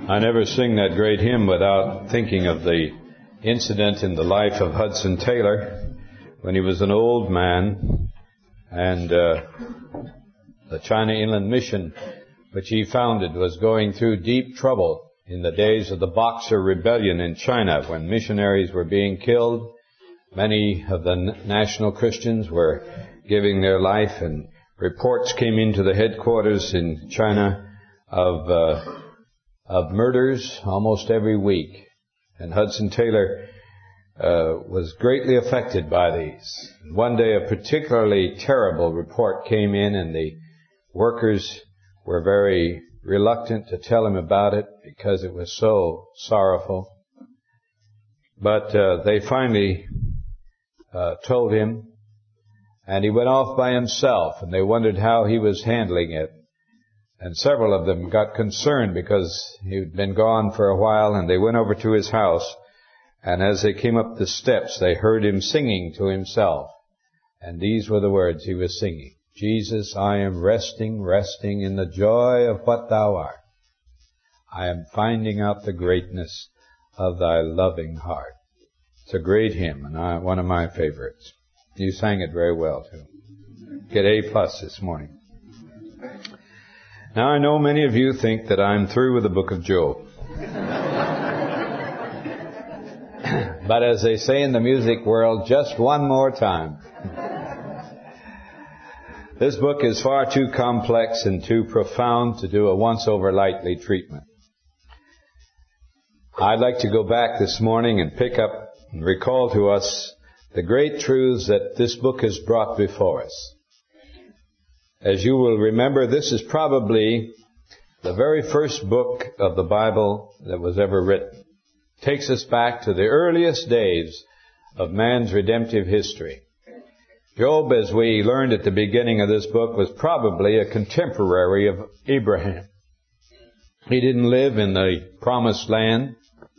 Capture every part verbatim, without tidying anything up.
I never sing that great hymn without thinking of the incident in the life of Hudson Taylor when he was an old man, and uh, the China Inland Mission, which he founded, was going through deep trouble in the days of the Boxer Rebellion in China, when missionaries were being killed. Many of the national Christians were giving their life, and reports came into the headquarters in China of uh, of murders almost every week. And Hudson Taylor uh, was greatly affected by these. One day a particularly terrible report came in, and the workers were very reluctant to tell him about it because it was so sorrowful. But uh, they finally uh, told him, and he went off by himself, and they wondered how he was handling it. And several of them got concerned because he'd been gone for a while, and they went over to his house, and as they came up the steps, they heard him singing to himself. And these were the words he was singing: Jesus, I am resting, resting in the joy of what thou art. I am finding out the greatness of thy loving heart. It's a great hymn, and I, one of my favorites. You sang it very well, too. Get A plus this morning. Now, I know many of you think that I'm through with the book of Job. But as they say in the music world, just one more time. This book is far too complex and too profound to do a once-over lightly treatment. I'd like to go back this morning and pick up and recall to us the great truths that this book has brought before us. As you will remember, this is probably the very first book of the Bible that was ever written. It takes us back to the earliest days of man's redemptive history. Job, as we learned at the beginning of this book, was probably a contemporary of Abraham. He didn't live in the promised land.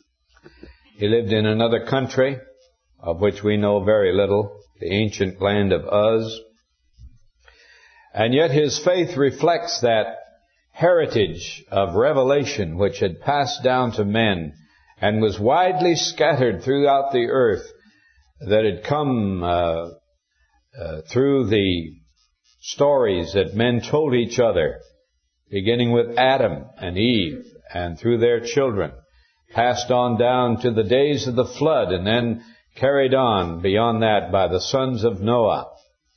He lived in another country, of which we know very little, the ancient land of Uz. And yet his faith reflects that heritage of revelation which had passed down to men and was widely scattered throughout the earth, that had come uh, uh, through the stories that men told each other, beginning with Adam and Eve and through their children, passed on down to the days of the flood, and then carried on beyond that by the sons of Noah.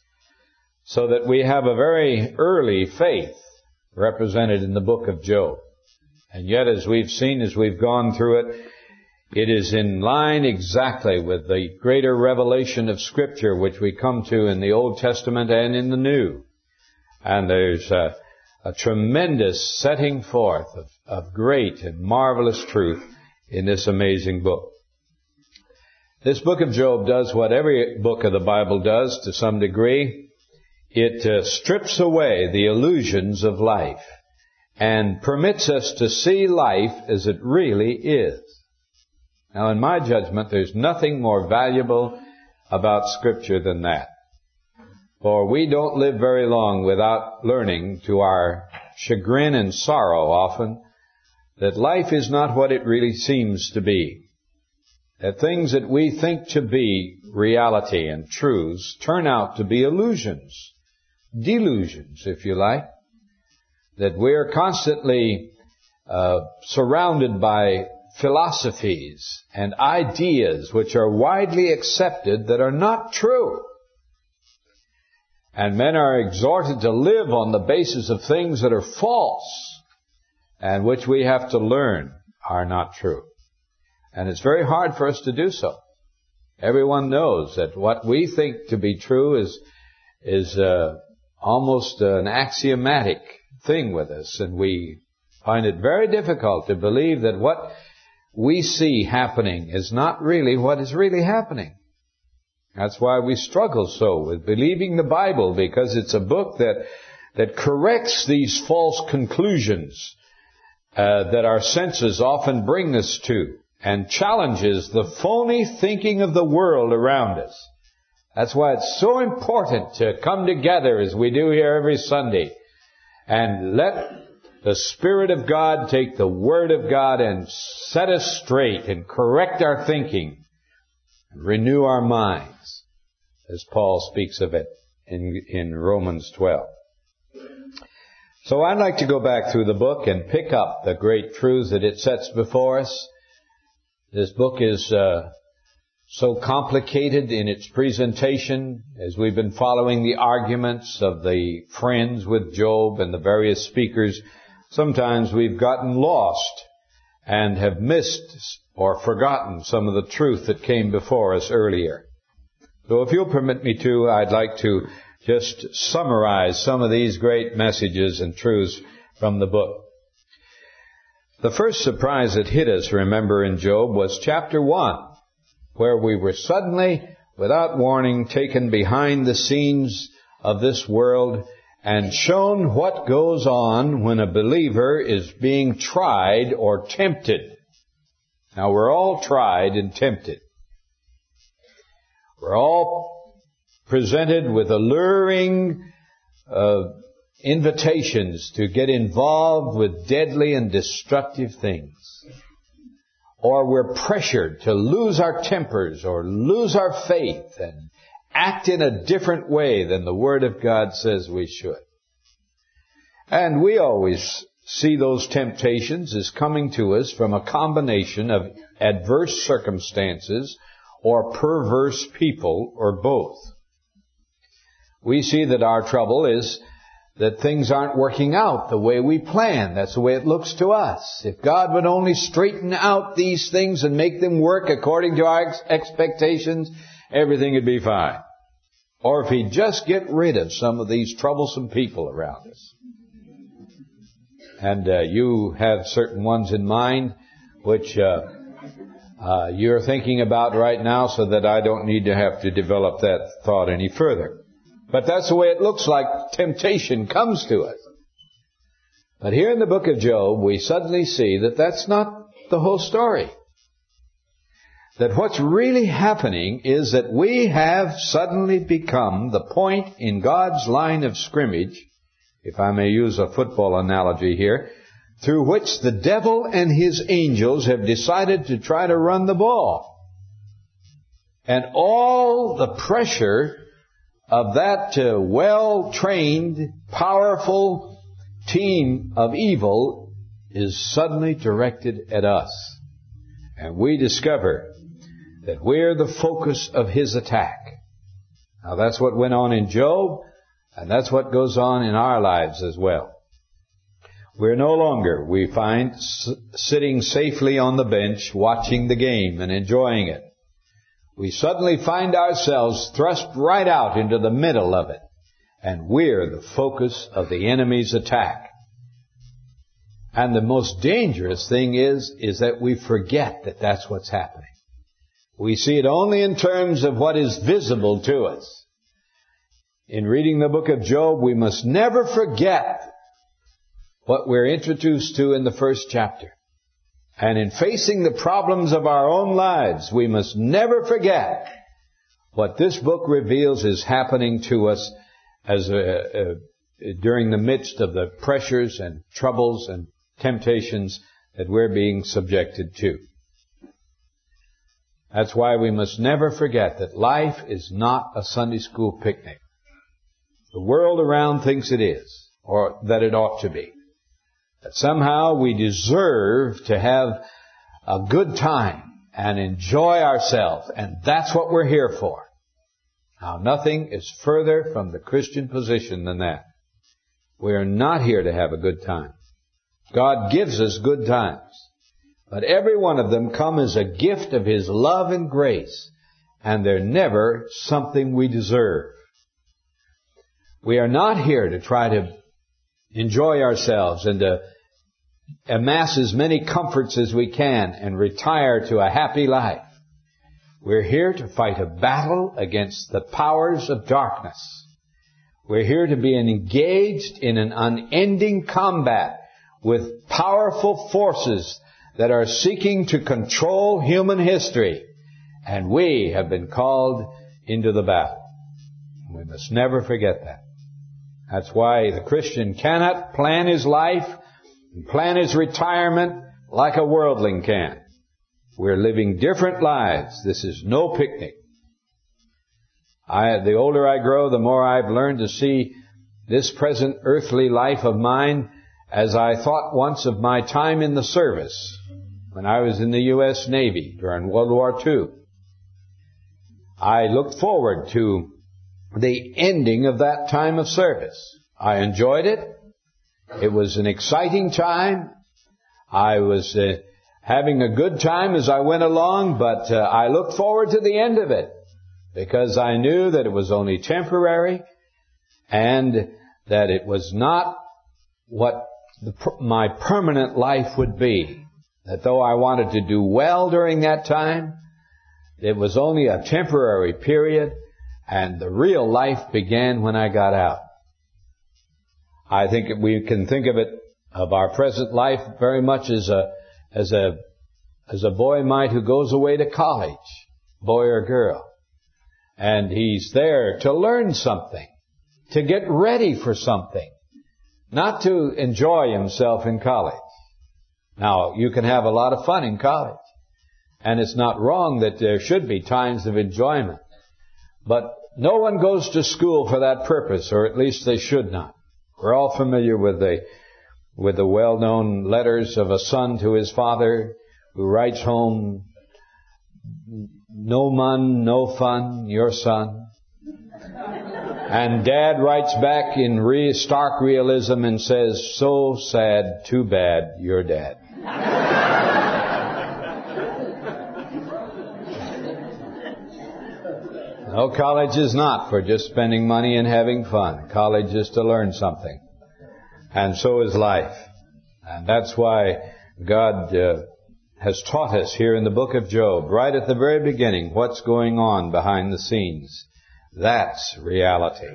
So that we have a very early faith represented in the book of Job. And yet, as we've seen, as we've gone through it, it is in line exactly with the greater revelation of Scripture which we come to in the Old Testament and in the New. And there's a, a tremendous setting forth of, of great and marvelous truth in this amazing book. This book of Job does what every book of the Bible does to some degree. It uh, strips away the illusions of life and permits us to see life as it really is. Now, in my judgment, there's nothing more valuable about Scripture than that. For we don't live very long without learning, to our chagrin and sorrow often, that life is not what it really seems to be. That things that we think to be reality and truths turn out to be illusions, delusions, if you like. That we're constantly uh, surrounded by philosophies and ideas which are widely accepted that are not true. And men are exhorted to live on the basis of things that are false and which we have to learn are not true. And it's very hard for us to do so. Everyone knows that what we think to be true is is uh, almost an axiomatic thing with us, and we find it very difficult to believe that what we see happening is not really what is really happening. That's why we struggle so with believing the Bible, because it's a book that that corrects these false conclusions uh, that our senses often bring us to, and challenges the phony thinking of the world around us. That's why it's so important to come together as we do here every Sunday and let the Spirit of God take the Word of God and set us straight and correct our thinking and renew our minds, as Paul speaks of it in, in Romans twelve. So I'd like to go back through the book and pick up the great truths that it sets before us. This book is uh, so complicated in its presentation, as we've been following the arguments of the friends with Job and the various speakers. Sometimes we've gotten lost and have missed or forgotten some of the truth that came before us earlier. So if you'll permit me to, I'd like to just summarize some of these great messages and truths from the book. The first surprise that hit us, remember, in Job was chapter one, where we were suddenly, without warning, taken behind the scenes of this world and shown what goes on when a believer is being tried or tempted. Now, we're all tried and tempted. We're all presented with alluring uh, invitations to get involved with deadly and destructive things. Or we're pressured to lose our tempers or lose our faith and act in a different way than the Word of God says we should. And we always see those temptations as coming to us from a combination of adverse circumstances or perverse people, or both. We see that our trouble is that things aren't working out the way we plan. That's the way it looks to us. If God would only straighten out these things and make them work according to our ex- expectations, everything would be fine. Or if He'd just get rid of some of these troublesome people around us. And uh, you have certain ones in mind which uh, uh, you're thinking about right now, so that I don't need to have to develop that thought any further. But that's the way it looks like temptation comes to us. But here in the book of Job, we suddenly see that that's not the whole story. That what's really happening is that we have suddenly become the point in God's line of scrimmage, if I may use a football analogy here, through which the devil and his angels have decided to try to run the ball. And all the pressure of that uh, well-trained, powerful team of evil is suddenly directed at us. And we discover that we're the focus of his attack. Now that's what went on in Job, and that's what goes on in our lives as well. We're no longer, we find, s- sitting safely on the bench watching the game and enjoying it. We suddenly find ourselves thrust right out into the middle of it. And we're the focus of the enemy's attack. And the most dangerous thing is, is that we forget that that's what's happening. We see it only in terms of what is visible to us. In reading the book of Job, we must never forget what we're introduced to in the first chapter. And in facing the problems of our own lives, we must never forget what this book reveals is happening to us as a, a, during the midst of the pressures and troubles and temptations that we're being subjected to. That's why we must never forget that life is not a Sunday school picnic. The world around thinks it is, or that it ought to be. That somehow we deserve to have a good time and enjoy ourselves, and that's what we're here for. Now, nothing is further from the Christian position than that. We are not here to have a good time. God gives us good times, but every one of them come as a gift of His love and grace, and they're never something we deserve. We are not here to try to enjoy ourselves and to amass as many comforts as we can and retire to a happy life. We're here to fight a battle against the powers of darkness. We're here to be engaged in an unending combat with powerful forces that are seeking to control human history. And we have been called into the battle. We must never forget that. That's why the Christian cannot plan his life and plan his retirement like a worldling can. We're living different lives. This is no picnic. I, the older I grow, the more I've learned to see this present earthly life of mine as I thought once of my time in the service when I was in the U S Navy during World War Two. I looked forward to the ending of that time of service. I enjoyed it. It was an exciting time. I was uh, having a good time as I went along, but uh, I looked forward to the end of it because I knew that it was only temporary and that it was not what the, my permanent life would be. That though I wanted to do well during that time, it was only a temporary period, and the real life began when I got out. I think we can think of it, of our present life, very much as a, as a, as a boy might who goes away to college, boy or girl. And he's there to learn something, to get ready for something, not to enjoy himself in college. Now, you can have a lot of fun in college. And it's not wrong that there should be times of enjoyment. But no one goes to school for that purpose, or at least they should not. We're all familiar with the, with the well-known letters of a son to his father who writes home, "No mun, no fun, your son." And dad writes back in re- stark realism and says, "So sad, too bad, your dad." No, college is not for just spending money and having fun. College is to learn something. And so is life. And that's why God uh, has taught us here in the book of Job, right at the very beginning, what's going on behind the scenes. That's reality.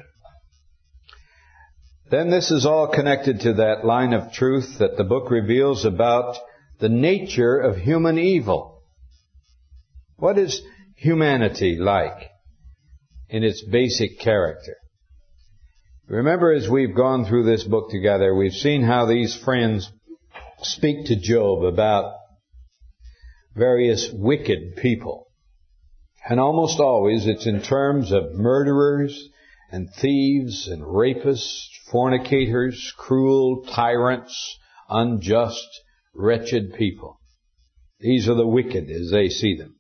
Then this is all connected to that line of truth that the book reveals about the nature of human evil. What is humanity like in its basic character? Remember, as we've gone through this book together, we've seen how these friends speak to Job about various wicked people. And almost always it's in terms of murderers and thieves and rapists, fornicators, cruel tyrants, unjust, wretched people. These are the wicked as they see them.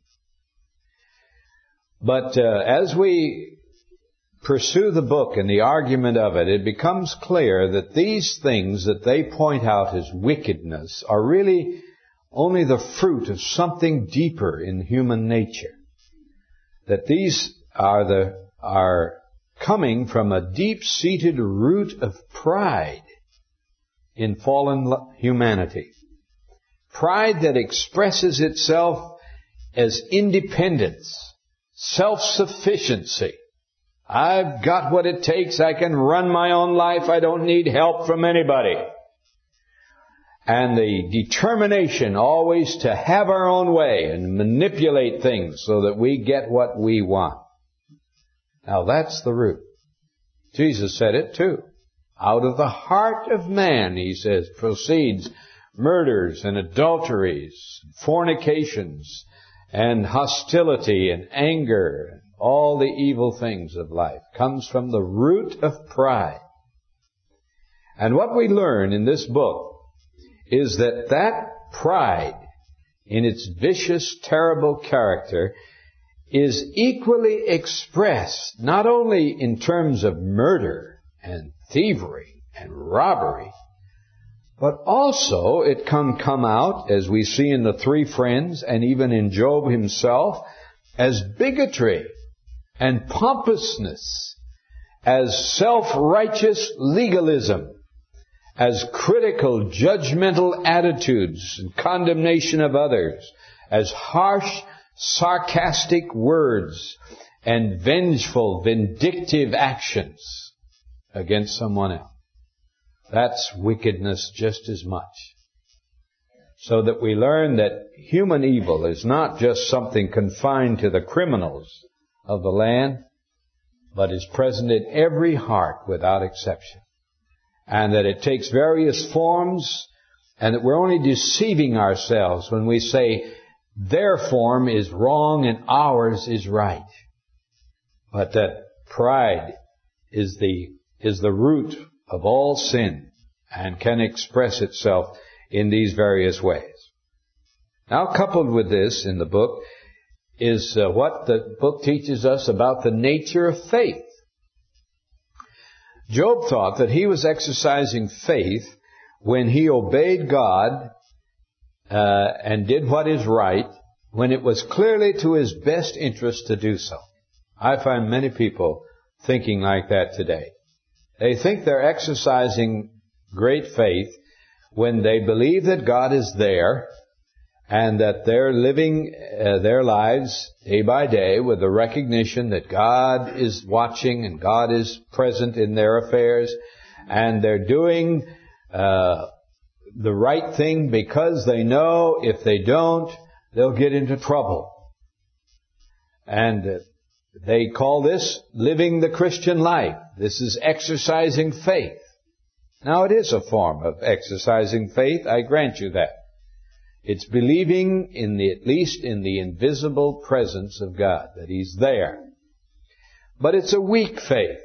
But uh, as we pursue the book and the argument of it, it becomes clear that these things that they point out as wickedness are really only the fruit of something deeper in human nature. That these are the are coming from a deep-seated root of pride in fallen humanity. Pride that expresses itself as independence, self-sufficiency. I've got what it takes. I can run my own life. I don't need help from anybody. And the determination always to have our own way and manipulate things so that we get what we want. Now that's the root. Jesus said it too. Out of the heart of man, he says, proceeds murders and adulteries, fornications, and hostility and anger, and all the evil things of life comes from the root of pride. And what we learn in this book is that that pride, in its vicious, terrible character, is equally expressed not only in terms of murder and thievery and robbery, but also it can come out, as we see in the three friends and even in Job himself, as bigotry and pompousness, as self-righteous legalism, as critical, judgmental attitudes and condemnation of others, as harsh, sarcastic words and vengeful, vindictive actions against someone else. That's wickedness just as much. So that we learn that human evil is not just something confined to the criminals of the land, but is present in every heart without exception. And that it takes various forms And that we're only deceiving ourselves when we say their form is wrong and ours is right. But that pride is the, is the root of all sin and can express itself in these various ways. Now, coupled with this in the book is uh, what the book teaches us about the nature of faith. Job thought that he was exercising faith when he obeyed God uh, and did what is right, when it was clearly to his best interest to do so. I find many people thinking like that today. They think they're exercising great faith when they believe that God is there and that they're living uh, their lives day by day with the recognition that God is watching and God is present in their affairs, and they're doing uh, the right thing because they know if they don't, they'll get into trouble. And uh, they call this living the Christian life. This is exercising faith. Now, it is a form of exercising faith, I grant you that. It's believing in the, at least in the invisible presence of God, that He's there. But it's a weak faith.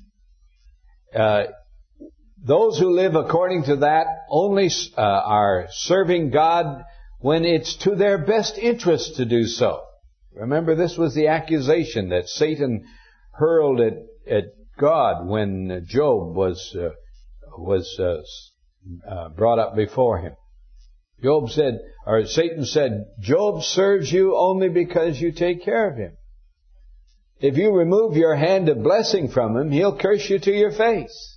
Uh, those who live according to that only uh, are serving God when it's to their best interest to do so. Remember, this was the accusation that Satan hurled at, at God when Job was uh, was uh, uh, brought up before him. Job said, or Satan said, Job serves you only because you take care of him. If you remove your hand of blessing from him, he'll curse you to your face.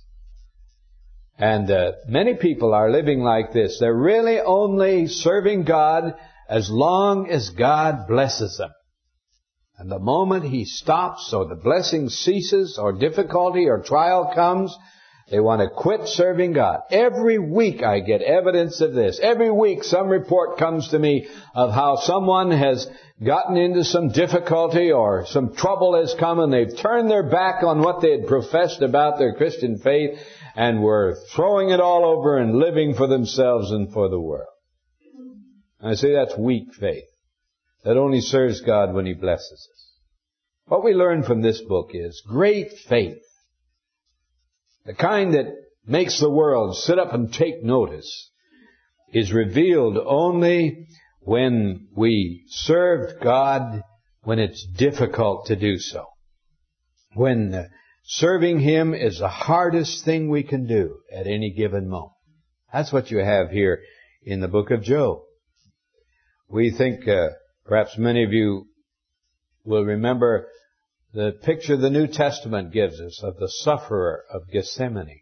And uh, many people are living like this. They're really only serving God as long as God blesses them. And the moment He stops, or the blessing ceases, or difficulty or trial comes, they want to quit serving God. Every week I get evidence of this. Every week some report comes to me of how someone has gotten into some difficulty or some trouble has come and they've turned their back on what they had professed about their Christian faith and were throwing it all over and living for themselves and for the world. I say that's weak faith. That only serves God when He blesses us. What we learn from this book is great faith. The kind that makes the world sit up and take notice is revealed only when we serve God when it's difficult to do so. When uh, serving Him is the hardest thing we can do at any given moment. That's what you have here in the book of Job. We think, uh, perhaps many of you will remember the picture the New Testament gives us of the sufferer of Gethsemane,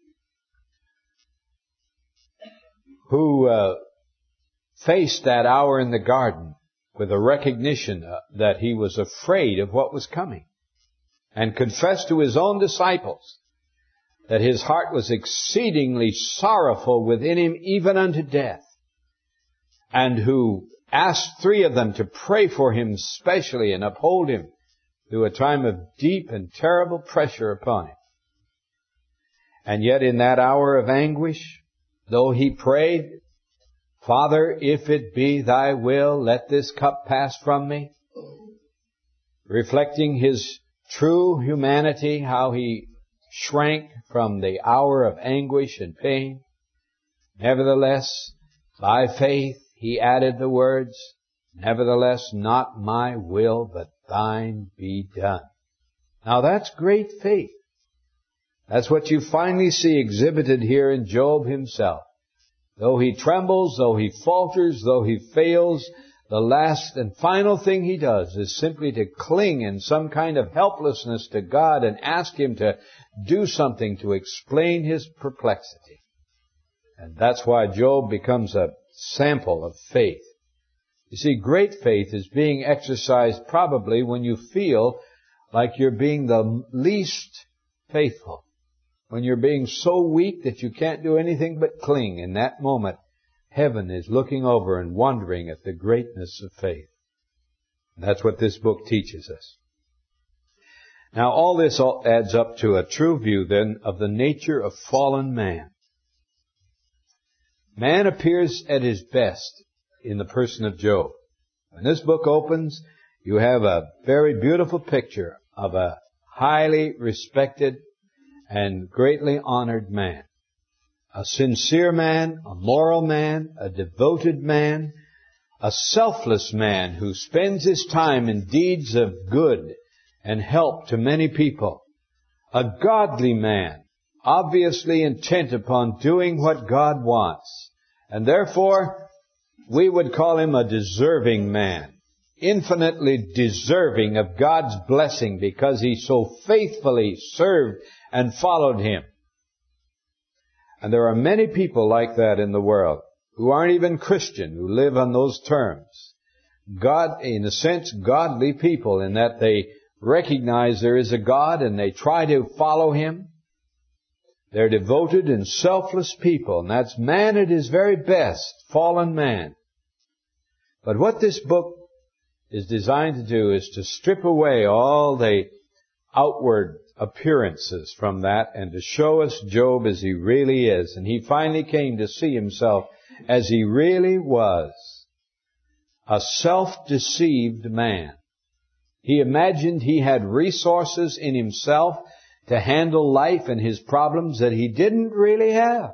who uh, faced that hour in the garden with a recognition uh, that he was afraid of what was coming, and confessed to his own disciples that his heart was exceedingly sorrowful within him, even unto death, and who asked three of them to pray for him specially and uphold him through a time of deep and terrible pressure upon him. And yet in that hour of anguish, though he prayed, Father, if it be Thy will, let this cup pass from me, reflecting his true humanity, how he shrank from the hour of anguish and pain, nevertheless, by faith, he added the words, nevertheless, not my will, but Thine be done. Now that's great faith. That's what you finally see exhibited here in Job himself. Though he trembles, though he falters, though he fails, the last and final thing he does is simply to cling in some kind of helplessness to God and ask Him to do something to explain his perplexity. And that's why Job becomes a sample of faith. You see, great faith is being exercised probably when you feel like you're being the least faithful. When you're being so weak that you can't do anything but cling. In that moment, heaven is looking over and wondering at the greatness of faith. And that's what this book teaches us. Now, all this all adds up to a true view, then, of the nature of fallen man. Man appears at his best in the person of Job. When this book opens, you have a very beautiful picture of a highly respected and greatly honored man. A sincere man, a moral man, a devoted man, a selfless man who spends his time in deeds of good and help to many people. A godly man, obviously intent upon doing what God wants. And therefore, we would call him a deserving man, infinitely deserving of God's blessing because he so faithfully served and followed him. And there are many people like that in the world who aren't even Christian, who live on those terms. God, in a sense, godly people in that they recognize there is a God and they try to follow him. They're devoted and selfless people, and that's man at his very best, fallen man. But what this book is designed to do is to strip away all the outward appearances from that and to show us Job as he really is. And he finally came to see himself as he really was, a self-deceived man. He imagined he had resources in himself to handle life and his problems that he didn't really have.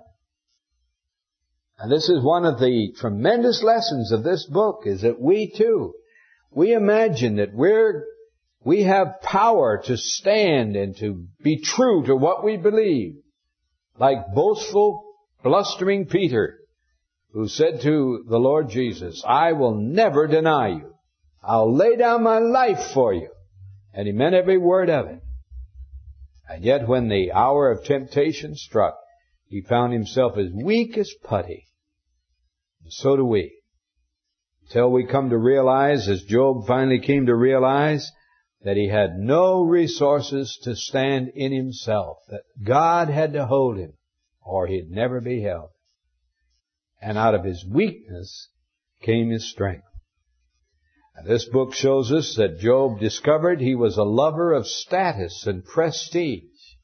And this is one of the tremendous lessons of this book, is that we too, we imagine that we're, we have power to stand and to be true to what we believe. Like boastful, blustering Peter, who said to the Lord Jesus, I will never deny you. I'll lay down my life for you. And he meant every word of it. And yet when the hour of temptation struck, he found himself as weak as putty. And so do we. Until we come to realize, as Job finally came to realize, that he had no resources to stand in himself, that God had to hold him, or he'd never be held. And out of his weakness came his strength. And this book shows us that Job discovered he was a lover of status and prestige.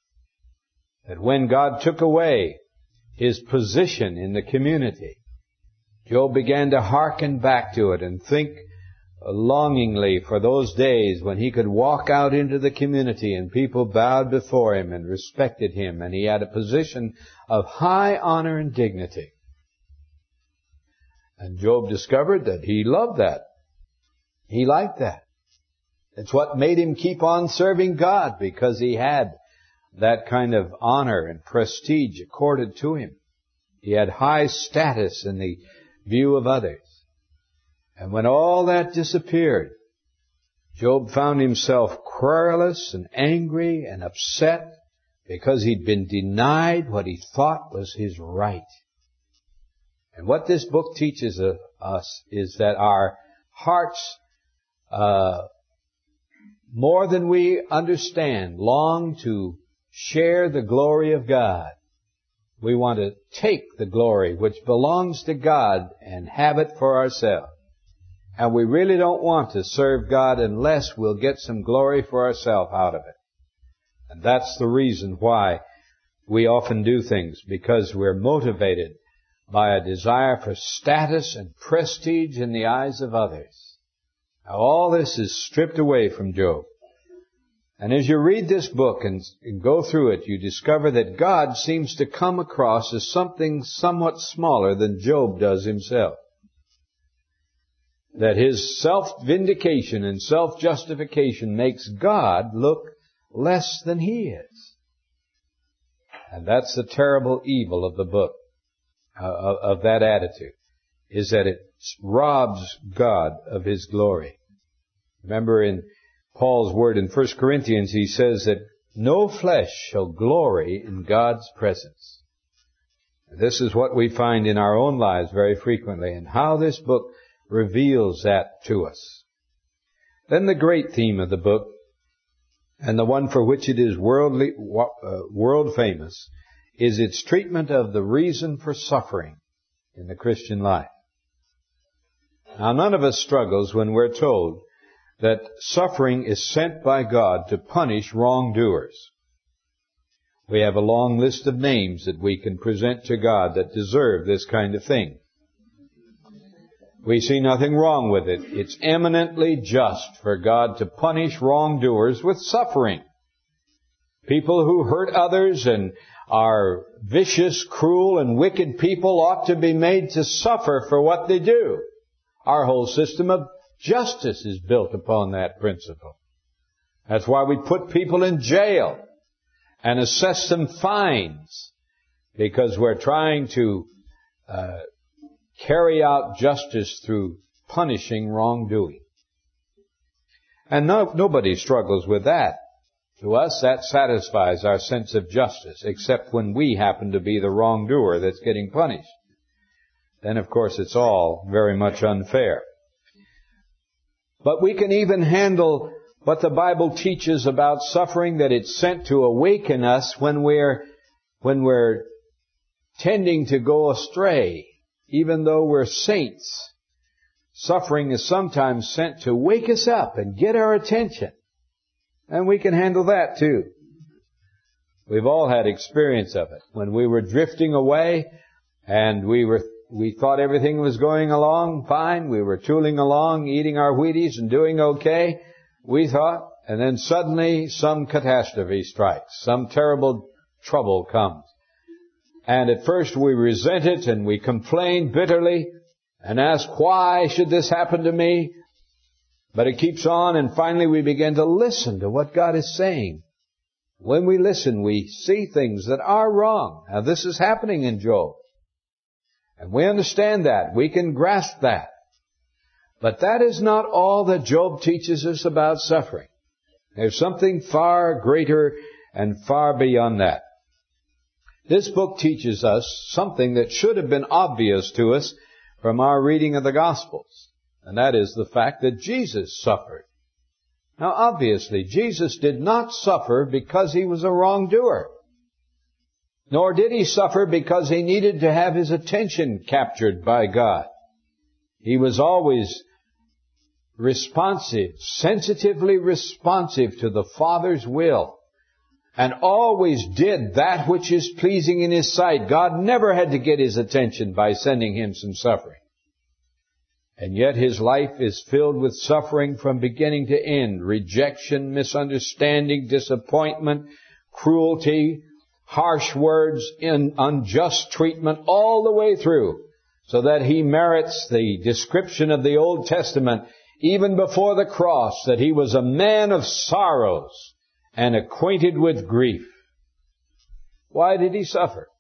That when God took away his position in the community, Job began to hearken back to it and think longingly for those days when he could walk out into the community and people bowed before him and respected him, and he had a position of high honor and dignity. And Job discovered that he loved that. He liked that. It's what made him keep on serving God, because he had that kind of honor and prestige accorded to him. He had high status in the view of others. And when all that disappeared, Job found himself querulous and angry and upset because he'd been denied what he thought was his right. And what this book teaches us is that our hearts, uh, more than we understand, long to share the glory of God. We want to take the glory which belongs to God and have it for ourselves. And we really don't want to serve God unless we'll get some glory for ourselves out of it. And that's the reason why we often do things, because we're motivated by a desire for status and prestige in the eyes of others. Now, all this is stripped away from Job. And as you read this book and, and go through it, you discover that God seems to come across as something somewhat smaller than Job does himself. That his self-vindication and self-justification makes God look less than he is. And that's the terrible evil of the book, uh, of, of that attitude, is that it robs God of his glory. Remember in Paul's word in First Corinthians, he says that no flesh shall glory in God's presence. This is what we find in our own lives very frequently, and how this book reveals that to us. Then the great theme of the book, and the one for which it is worldly, uh, world famous, is its treatment of the reason for suffering in the Christian life. Now, none of us struggles when we're told that suffering is sent by God to punish wrongdoers. We have a long list of names that we can present to God that deserve this kind of thing. We see nothing wrong with it. It's eminently just for God to punish wrongdoers with suffering. People who hurt others and are vicious, cruel, and wicked people ought to be made to suffer for what they do. Our whole system of justice is built upon that principle. That's why we put people in jail and assess them fines, because we're trying to uh, carry out justice through punishing wrongdoing. And no, nobody struggles with that. To us, that satisfies our sense of justice, except when we happen to be the wrongdoer that's getting punished. Then, of course, it's all very much unfair. But we can even handle what the Bible teaches about suffering, that it's sent to awaken us when we're, when we're tending to go astray. Even though we're saints, suffering is sometimes sent to wake us up and get our attention. And we can handle that too. We've all had experience of it. When we were drifting away and we were, we thought everything was going along fine, we were tooling along, eating our Wheaties and doing okay, we thought, and then suddenly some catastrophe strikes, some terrible trouble comes. And at first we resent it and we complain bitterly and ask, why should this happen to me? But it keeps on, and finally we begin to listen to what God is saying. When we listen, we see things that are wrong. Now this is happening in Job. And we understand that. We can grasp that. But that is not all that Job teaches us about suffering. There's something far greater and far beyond that. This book teaches us something that should have been obvious to us from our reading of the Gospels. And that is the fact that Jesus suffered. Now obviously, Jesus did not suffer because he was a wrongdoer. Nor did he suffer because he needed to have his attention captured by God. He was always responsive, sensitively responsive to the Father's will, and always did that which is pleasing in his sight. God never had to get his attention by sending him some suffering. And yet his life is filled with suffering from beginning to end. Rejection, misunderstanding, disappointment, cruelty, harsh words, unjust treatment, all the way through, so that he merits the description of the Old Testament, even before the cross, that he was a man of sorrows and acquainted with grief. Why did he suffer?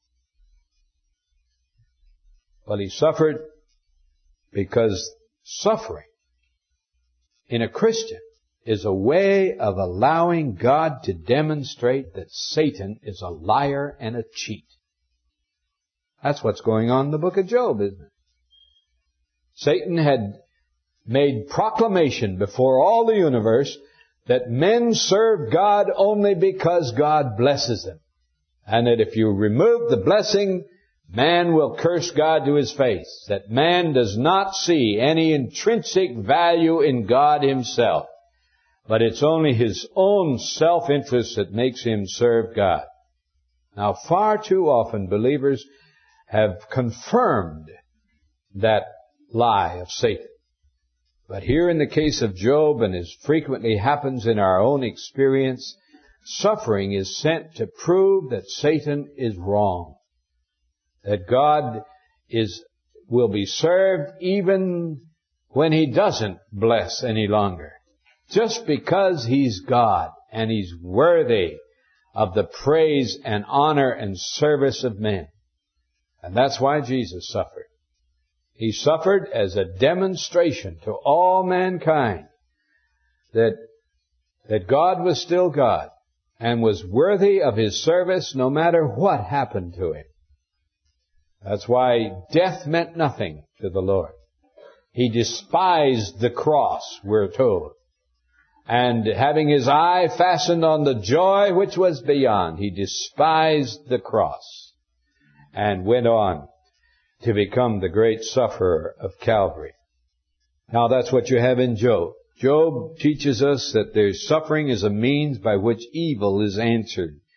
Well, he suffered because suffering in a Christian is a way of allowing God to demonstrate that Satan is a liar and a cheat. That's what's going on in the book of Job, isn't it? Satan had made proclamation before all the universe that men serve God only because God blesses them. And that if you remove the blessing, man will curse God to his face. That man does not see any intrinsic value in God himself. But it's only his own self-interest that makes him serve God. Now, far too often believers have confirmed that lie of Satan. But here in the case of Job, and as frequently happens in our own experience, suffering is sent to prove that Satan is wrong. That God is, will be served even when he doesn't bless any longer. Just because he's God and he's worthy of the praise and honor and service of men. And that's why Jesus suffered. He suffered as a demonstration to all mankind that, that God was still God and was worthy of his service no matter what happened to him. That's why death meant nothing to the Lord. He despised the cross, we're told. And having his eye fastened on the joy which was beyond, he despised the cross and went on to become the great sufferer of Calvary. Now that's what you have in Job. Job teaches us that their suffering is a means by which evil is answered.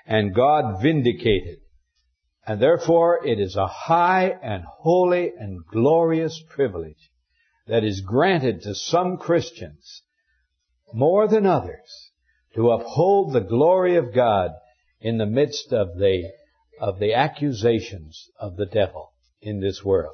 and God vindicated. And therefore it is a high and holy and glorious privilege that is granted to some Christians more than others to uphold the glory of God in the midst of the of the accusations of the devil in this world.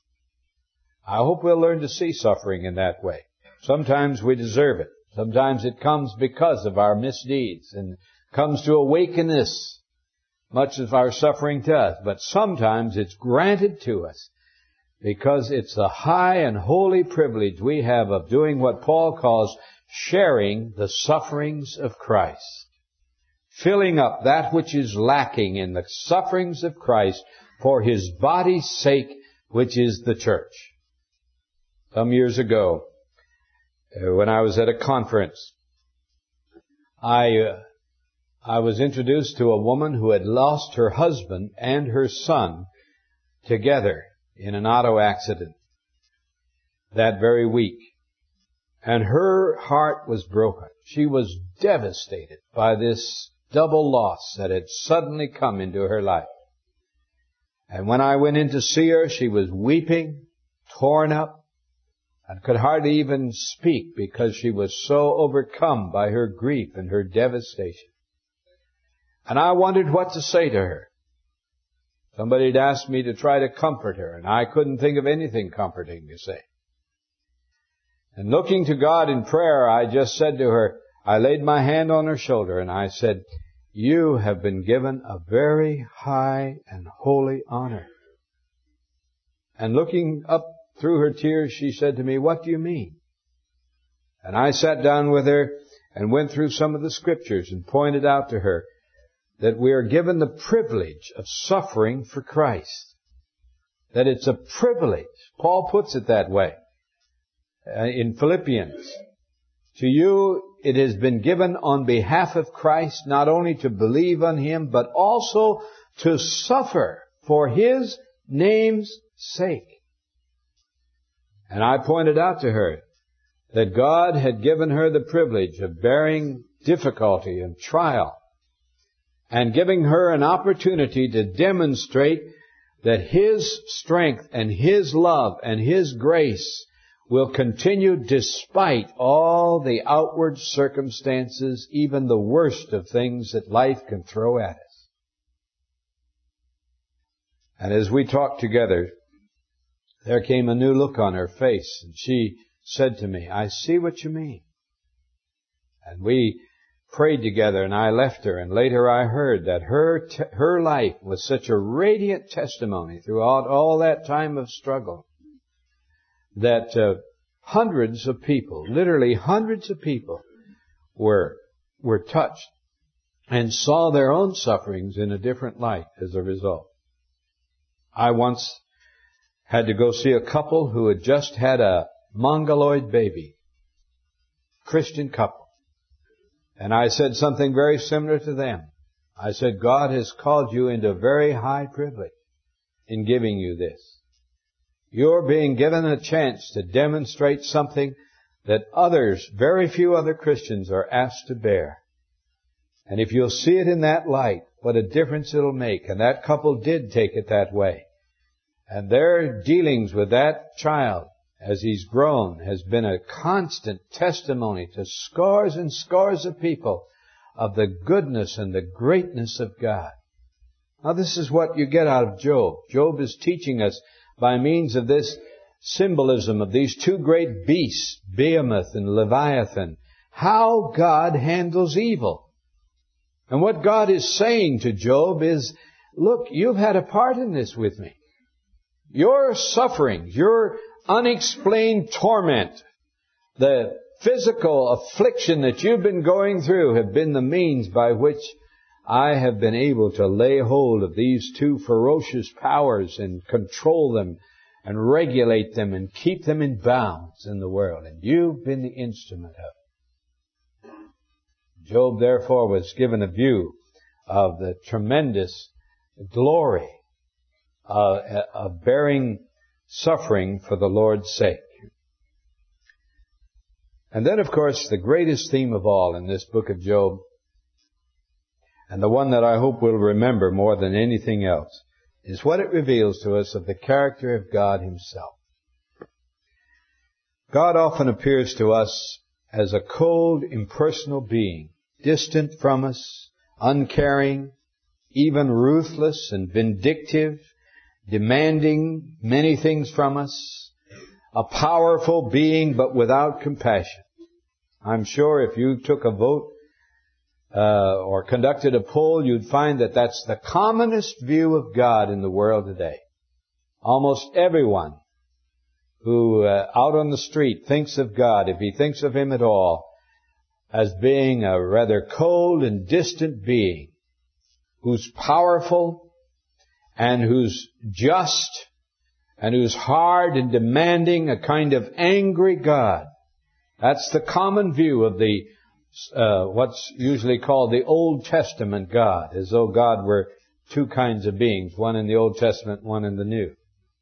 I hope we'll learn to see suffering in that way. Sometimes we deserve it. Sometimes it comes because of our misdeeds and comes to awaken us, much as our suffering does. But sometimes it's granted to us because it's the high and holy privilege we have of doing what Paul calls sharing the sufferings of Christ. Filling up that which is lacking in the sufferings of Christ for His body's sake, which is the church. Some years ago, when I was at a conference, I uh, I was introduced to a woman who had lost her husband and her son together in an auto accident that very week. And her heart was broken. She was devastated by this double loss that had suddenly come into her life. And when I went in to see her, she was weeping, torn up, and could hardly even speak because she was so overcome by her grief and her devastation. And I wondered what to say to her. Somebody had asked me to try to comfort her, and I couldn't think of anything comforting to say. And looking to God in prayer, I just said to her, I laid my hand on her shoulder and I said, you have been given a very high and holy honor. And looking up through her tears, she said to me, what do you mean? And I sat down with her and went through some of the scriptures and pointed out to her that we are given the privilege of suffering for Christ. That it's a privilege. Paul puts it that way uh, in Philippians. To you it has been given on behalf of Christ not only to believe on Him, but also to suffer for His name's sake. And I pointed out to her that God had given her the privilege of bearing difficulty and trial and giving her an opportunity to demonstrate that His strength and His love and His grace will continue despite all the outward circumstances, even the worst of things that life can throw at us. And as we talked together, there came a new look on her face, and she said to me, I see what you mean. And we prayed together, and I left her, and later I heard that her te- her life was such a radiant testimony throughout all that time of struggle that uh, hundreds of people, literally hundreds of people, were were touched and saw their own sufferings in a different light as a result. I once had to go see a couple who had just had a mongoloid baby, Christian couple. And I said something very similar to them. I said, God has called you into very high privilege in giving you this. You're being given a chance to demonstrate something that others, very few other Christians, are asked to bear. And if you'll see it in that light, what a difference it'll make. And that couple did take it that way. And their dealings with that child, as he's grown, has been a constant testimony to scores and scores of people of the goodness and the greatness of God. Now this is what you get out of Job. Job is teaching us by means of this symbolism of these two great beasts, Behemoth and Leviathan, how God handles evil. And what God is saying to Job is, look, you've had a part in this with me. Your sufferings, your unexplained torment, the physical affliction that you've been going through have been the means by which I have been able to lay hold of these two ferocious powers and control them and regulate them and keep them in bounds in the world. And you've been the instrument of it. Job, therefore, was given a view of the tremendous glory uh, of bearing suffering for the Lord's sake. And then, of course, the greatest theme of all in this book of Job, and the one that I hope we'll remember more than anything else, is what it reveals to us of the character of God Himself. God often appears to us as a cold, impersonal being, distant from us, uncaring, even ruthless and vindictive, demanding many things from us, a powerful being but without compassion. I'm sure if you took a vote uh, or conducted a poll, you'd find that that's the commonest view of God in the world today. Almost everyone who uh, out on the street thinks of God, if he thinks of Him at all, as being a rather cold and distant being who's powerful and who's just and who's hard and demanding, a kind of angry God. That's the common view of the uh, what's usually called the Old Testament God, as though God were two kinds of beings, one in the Old Testament, one in the New.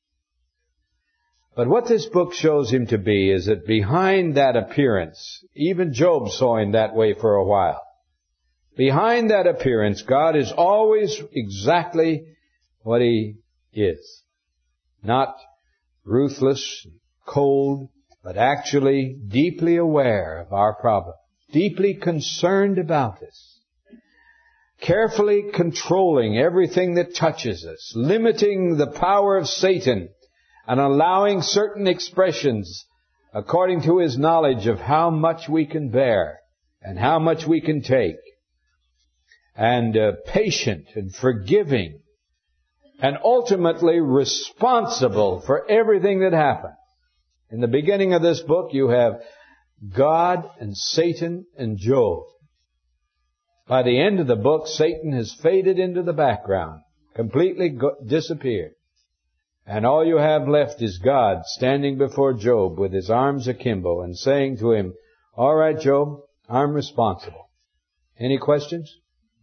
But what this book shows Him to be is that behind that appearance, even Job saw Him that way for a while. Behind that appearance, God is always exactly what He is. Not ruthless, cold, but actually deeply aware of our problem, deeply concerned about us, carefully controlling everything that touches us, limiting the power of Satan, and allowing certain expressions according to His knowledge of how much we can bear and how much we can take, and uh, patient and forgiving, and ultimately responsible for everything that happens. In the beginning of this book, you have God and Satan and Job. By the end of the book, Satan has faded into the background, completely go- disappeared. And all you have left is God standing before Job with His arms akimbo and saying to him, "All right, Job, I'm responsible." Any questions?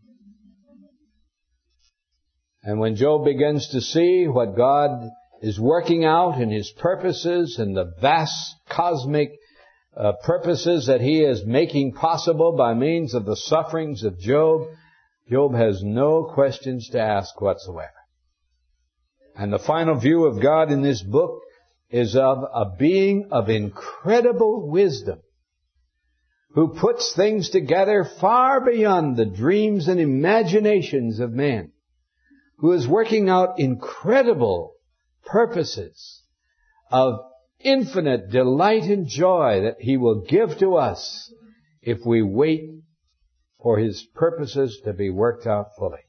And when Job begins to see what God is working out in His purposes and the vast cosmic uh, purposes that He is making possible by means of the sufferings of Job, Job has no questions to ask whatsoever. And the final view of God in this book is of a being of incredible wisdom, who puts things together far beyond the dreams and imaginations of men, who is working out incredible purposes of infinite delight and joy that He will give to us if we wait for His purposes to be worked out fully.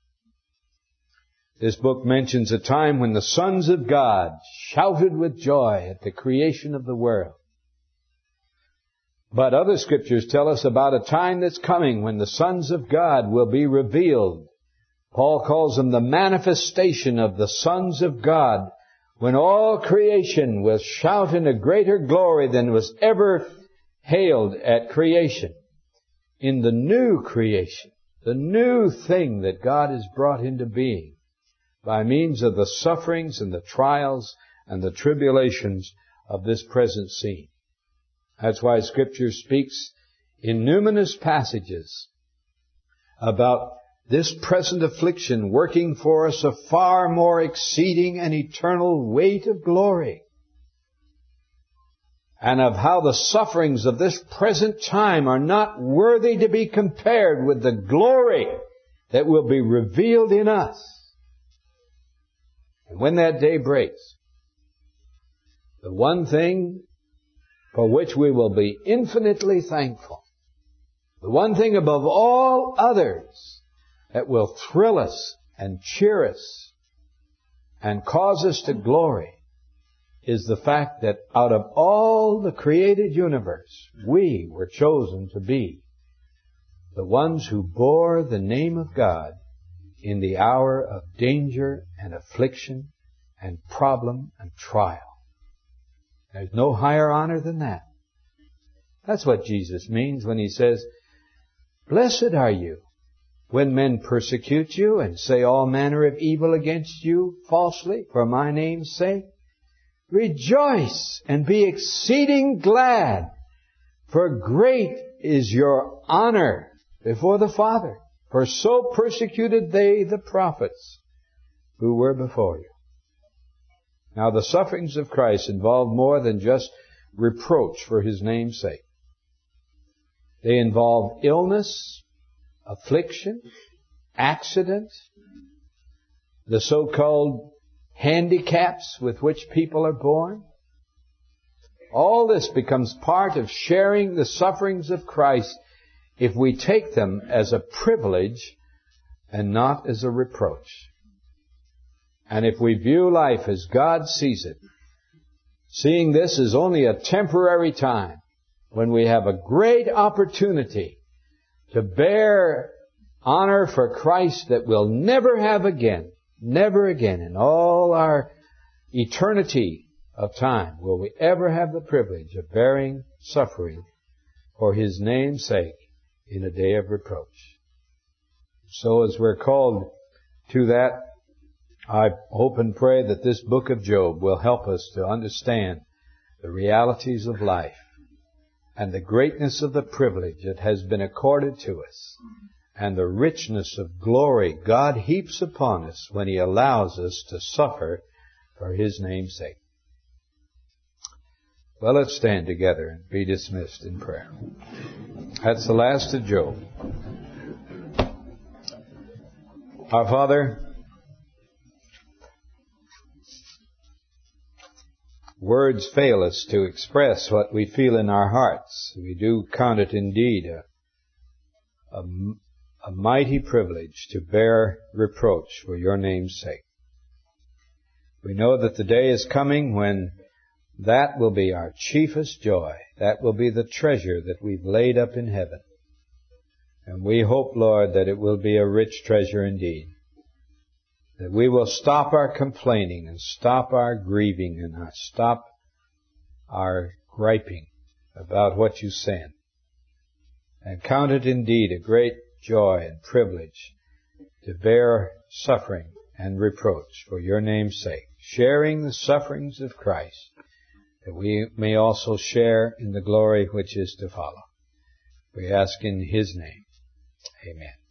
This book mentions a time when the sons of God shouted with joy at the creation of the world. But other scriptures tell us about a time that's coming when the sons of God will be revealed. Paul calls them the manifestation of the sons of God, when all creation will shout in a greater glory than was ever hailed at creation. In the new creation, the new thing that God has brought into being by means of the sufferings and the trials and the tribulations of this present scene. That's why Scripture speaks in numerous passages about this present affliction working for us a far more exceeding and eternal weight of glory, and of how the sufferings of this present time are not worthy to be compared with the glory that will be revealed in us. And when that day breaks, the one thing for which we will be infinitely thankful, the one thing above all others that will thrill us and cheer us and cause us to glory, is the fact that out of all the created universe, we were chosen to be the ones who bore the name of God in the hour of danger and affliction and problem and trial. There's no higher honor than that. That's what Jesus means when He says, "Blessed are you when men persecute you and say all manner of evil against you falsely for my name's sake. Rejoice and be exceeding glad, for great is your honor before the Father. For so persecuted they the prophets who were before you. Now the sufferings of Christ involve more than just reproach for His name's sake. They involve illness, affliction, accident, the so-called handicaps with which people are born. All this becomes part of sharing the sufferings of Christ if we take them as a privilege and not as a reproach. And if we view life as God sees it, seeing this as only a temporary time when we have a great opportunity to bear honor for Christ that we'll never have again, never again in all our eternity of time will we ever have the privilege of bearing suffering for His name's sake in a day of reproach. So as we're called to that, I hope and pray that this book of Job will help us to understand the realities of life and the greatness of the privilege that has been accorded to us and the richness of glory God heaps upon us when He allows us to suffer for His name's sake. Well, let's stand together and be dismissed in prayer. That's the last of Job. Our Father, words fail us to express what we feel in our hearts. We do count it indeed a, a, a mighty privilege to bear reproach for Your name's sake. We know that the day is coming when that will be our chiefest joy. That will be the treasure that we've laid up in heaven. And we hope, Lord, that it will be a rich treasure indeed. That we will stop our complaining and stop our grieving and stop our griping about what You send. And count it indeed a great joy and privilege to bear suffering and reproach for Your name's sake, sharing the sufferings of Christ, that we may also share in the glory which is to follow. We ask in His name. Amen.